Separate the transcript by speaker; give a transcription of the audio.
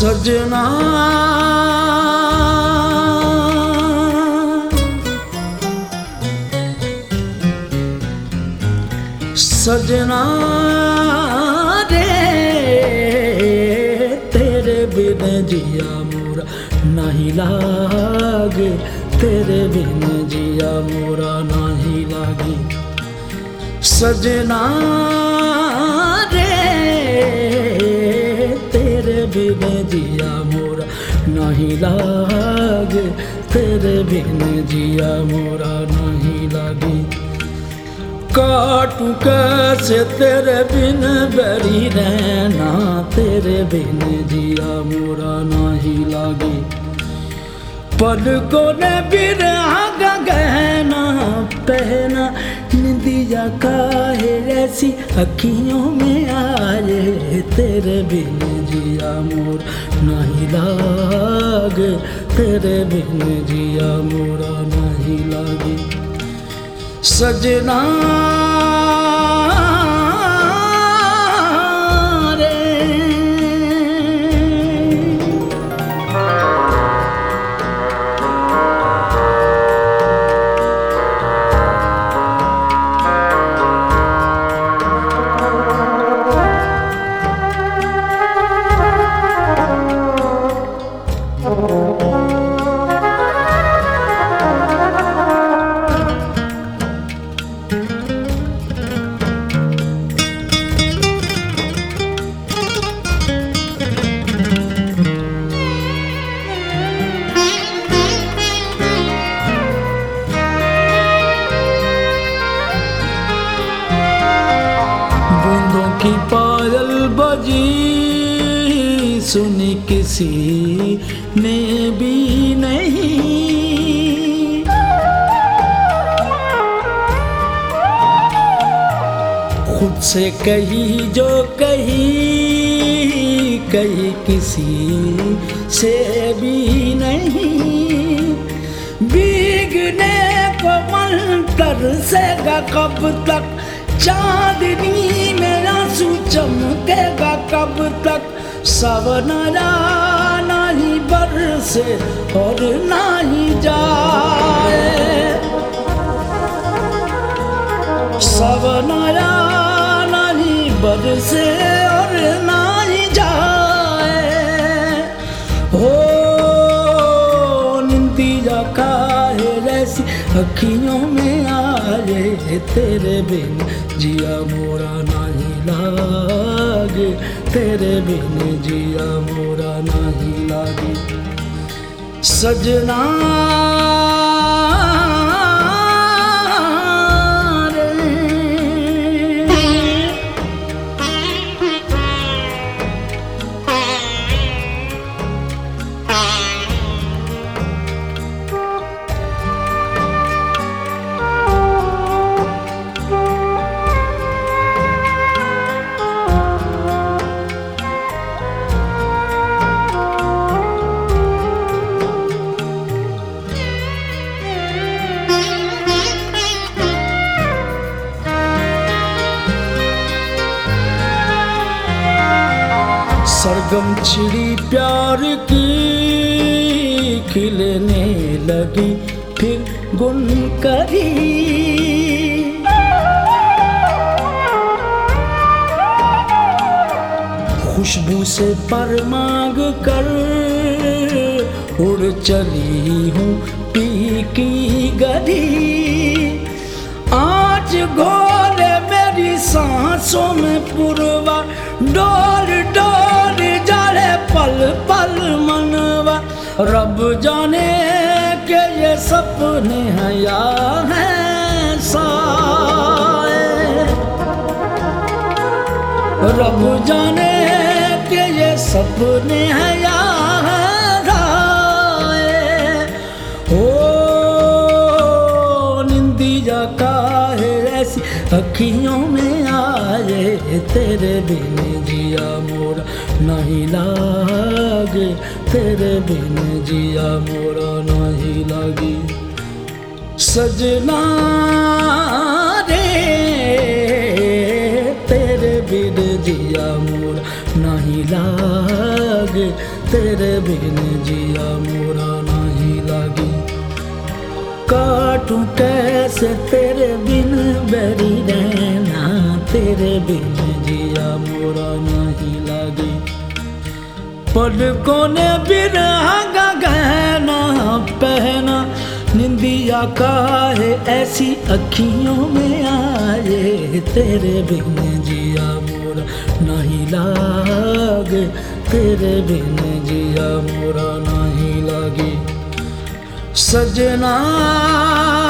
Speaker 1: सजना सजना रे तेरे बिन जिया मोरा नहीं लागे, तेरे बिन जिया मोरा नहीं लागे। सजना रे तेरे बिन जिया मोरा नहीं लागे, तेरे बिन जिया मोरा नहीं लागे। काटू कैसे तेरे बिन बैरी रहना, तेरे बिन जिया मोरा नहीं लागे। पलकों ने बिरहा का गहना पहना, निंदिया काहे ऐसी अखियों में आए, तेरे बिन जिया मोरा नहीं लागे, तेरे बिन जिया मोरा नहीं लागे। सजना की पायल बजी सुनी किसी ने भी नहीं, खुद से कही जो कही कही किसी से भी नहीं। भीगने को मन तरसेगा कब तक, चांदनी में आंसू चमकेगा कब तक। सवनरा नहीं बरसे और नहीं जाए, सवनरा नहीं बरसे और नहीं जाए। हो निंदिया काहे ऐसी अखियों में आए, तेरे बिन जिया मोरा नहीं लागे, तेरे बिन जिया मोरा नहीं लागे। सजना सरगम छिड़ी प्यार की खिलने लगी फिर गुन करी। खुशबू से पर मांग कर उड़ चली हूँ पी की गली। आज घोले मेरी सांसों में पुरवा, डोल डोल जाए पल पल मनवा। रब जाने के ये सपने हैं या हैं साए, रब जाने के ये सपने हैं या हैं साए। ओ निंदिया काहे ऐसी अखियों में आए, तेरे बिन जिया मोरा नहीं लागे, तेरे बिन जिया मोरा नहीं लागे। सजना रे तेरे बिन जिया मोरा नहीं लागे। लागे, तेरे बिन जिया मोरा नहीं लागे। काटूं कैसे तेरे बिन बैरी रहना, तेरे बिन जिया मोरा नहीं लागे। पलकों ने बिरहा का गहना पहना, निंदिया काहे ऐसी अखियों में आए, तेरे बिन जिया मोरा नहीं लागे, तेरे बिन जिया मोरा नहीं लागे। सजना